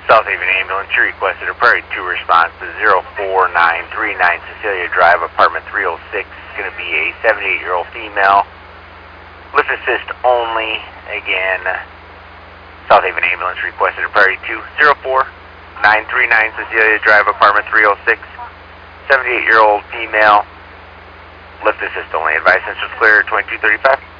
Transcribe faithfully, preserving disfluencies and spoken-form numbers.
South Haven Ambulance, you requested a Prairie two response to zero four nine three nine Cecilia Drive, apartment three oh six. It's going to be a seventy-eight-year-old female. Lift assist only. Again, South Haven Ambulance requested a Prairie two, zero four nine three nine Cecilia Drive, apartment three oh six. seventy-eight-year-old female. Lift assist only. Advice, sensors clear, twenty-two thirty-five.